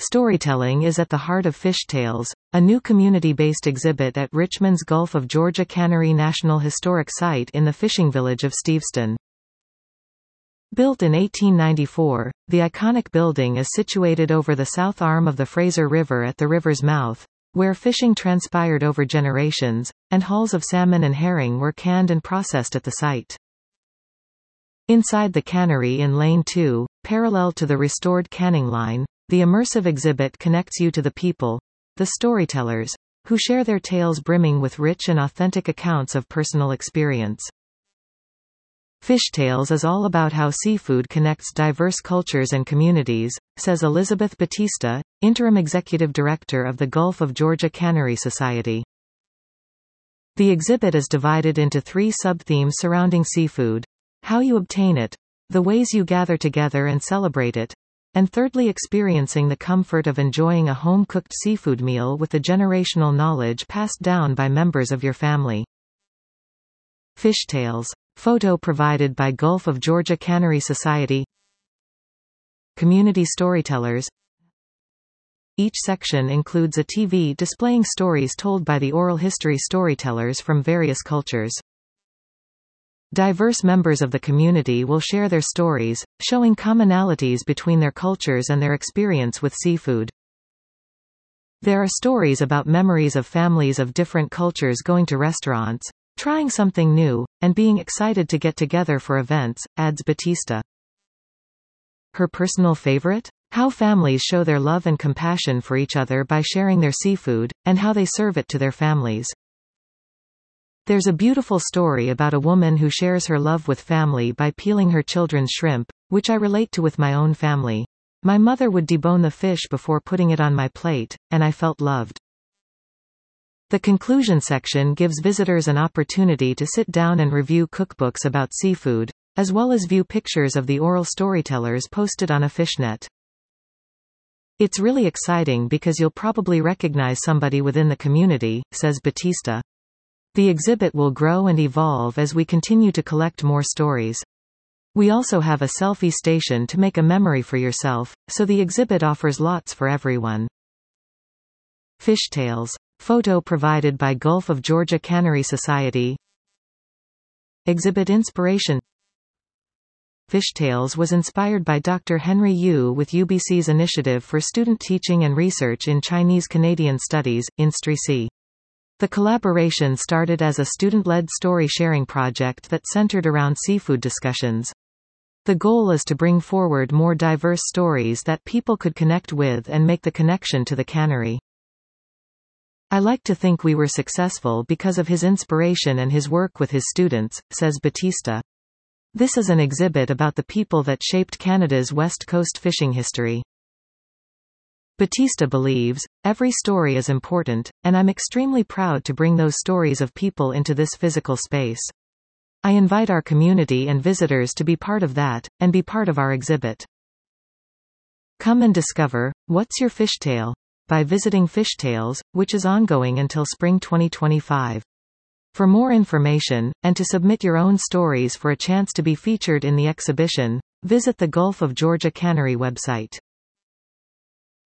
Storytelling is at the heart of Fish Tales, a new community-based exhibit at Richmond's Gulf of Georgia Cannery National Historic Site in the fishing village of Steveston. Built in 1894, the iconic building is situated over the south arm of the Fraser River at the river's mouth, where fishing transpired over generations, and hauls of salmon and herring were canned and processed at the site. Inside the cannery in Lane 2, parallel to the restored canning line, the immersive exhibit connects you to the people, the storytellers, who share their tales brimming with rich and authentic accounts of personal experience. Fish Tales is all about how seafood connects diverse cultures and communities, says Elizabeth Batista, Interim Executive Director of the Gulf of Georgia Cannery Society. The exhibit is divided into 3 sub-themes surrounding seafood: how you obtain it, the ways you gather together and celebrate it, and thirdly, experiencing the comfort of enjoying a home-cooked seafood meal with the generational knowledge passed down by members of your family. Fish Tales. Photo provided by Gulf of Georgia Cannery Society. Community storytellers. Each section includes a TV displaying stories told by the oral history storytellers from various cultures. Diverse members of the community will share their stories, showing commonalities between their cultures and their experience with seafood. There are stories about memories of families of different cultures going to restaurants, trying something new, and being excited to get together for events, adds Batista. Her personal favorite? How families show their love and compassion for each other by sharing their seafood, and how they serve it to their families. There's a beautiful story about a woman who shares her love with family by peeling her children's shrimp, which I relate to with my own family. My mother would debone the fish before putting it on my plate, and I felt loved. The conclusion section gives visitors an opportunity to sit down and review cookbooks about seafood, as well as view pictures of the oral storytellers posted on a fishnet. It's really exciting because you'll probably recognize somebody within the community, says Batista. The exhibit will grow and evolve as we continue to collect more stories. We also have a selfie station to make a memory for yourself, so the exhibit offers lots for everyone. Fish Tales. Photo provided by Gulf of Georgia Cannery Society. Exhibit inspiration. Fish Tales was inspired by Dr. Henry Yu with UBC's Initiative for Student Teaching and Research in Chinese-Canadian Studies, INSTREC. The collaboration started as a student-led story-sharing project that centered around seafood discussions. The goal is to bring forward more diverse stories that people could connect with and make the connection to the cannery. I like to think we were successful because of his inspiration and his work with his students, says Batista. This is an exhibit about the people that shaped Canada's West Coast fishing history. Batista believes, every story is important, and I'm extremely proud to bring those stories of people into this physical space. I invite our community and visitors to be part of that, and be part of our exhibit. Come and discover, what's your fish tale? By visiting Fish Tales, which is ongoing until spring 2025. For more information, and to submit your own stories for a chance to be featured in the exhibition, visit the Gulf of Georgia Cannery website.